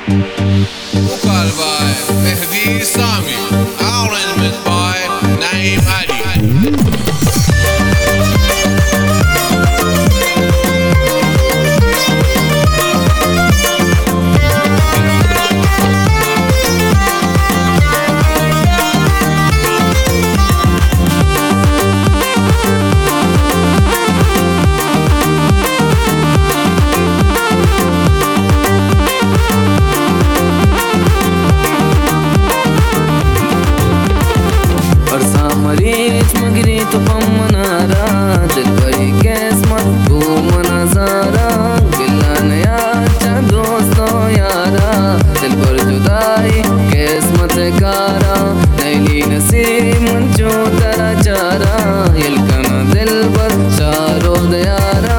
وقال باي مهدي سامي arrangement by نعيم علي. मरीच मगरी तो पम मनारा दिल भरी किस्मत घूम नजारा गिला नया चा दोस्तों यारा दिल भर जुदाई किस्मत कारा नैली नसीब मंचो तेरा चारा यलकना दिल भर चारो दयारा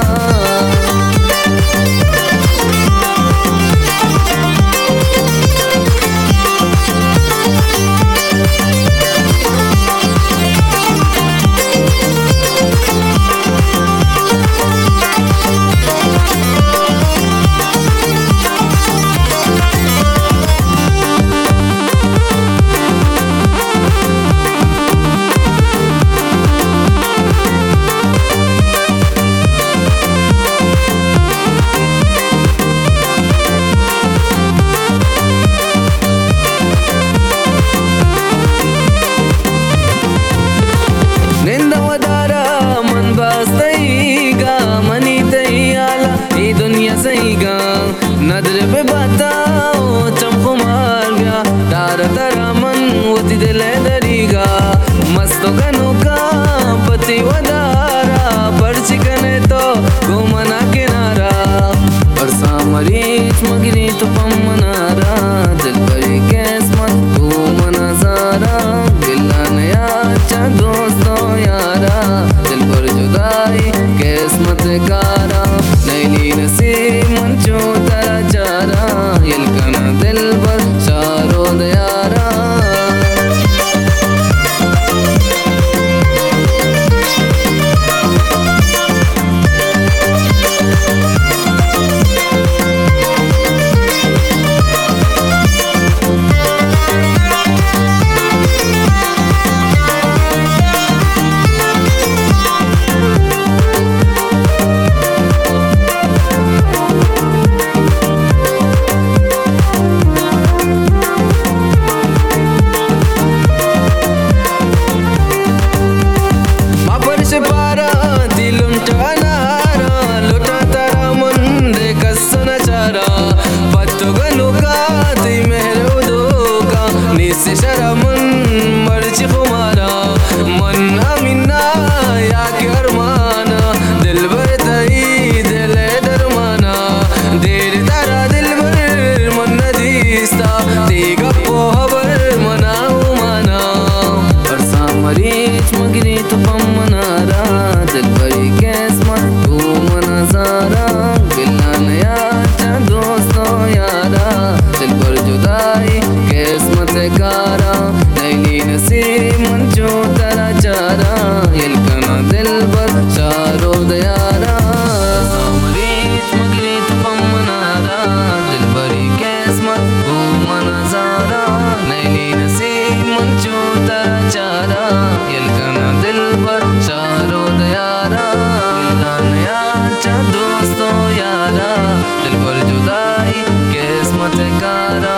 दुनिया सही गा नजर पे बताओ चंपो मार गया तारा तारा मन होती दिल दरीगा मस्तो कनुका पति वदारा पर चिकने तो घूमना किनारा और सामरीच मगरी तो पम मनारा दिल भरी किस्मत घूम नजारा गिला नया चा दोस्तों यारा दिल भर जुदाई किस्मत कारा नैली नसीब मंचो तेरा चारा यलकना दिल भर चारो दयारा से शरमन मर्जी खुमारा मन अमीना या के अरमाना दिल भर तई दिल दरमाना देर तारा दिल भर मन नदीस्ता तेगा पोहबर मनाऊ माना और सामरीच मगरी तो पम मनारा दिल भरी किस्मत घूम नजारा गिला नया चा दोस्तों यारा दिल भर जुदाई किस्मत कारा नैली नसीब मंचो तेरा चारा यलकना दिल भर चारो दयारा सामरीच मगरी तो पम मनारा दिल भरी किस्मत घूम नजारा नैली नसीब मंचो तेरा चारा यलकना दिल भर चारो दयारा गिला नया चा दोस्तों यारा दिल भर जुदाई किस्मत कारा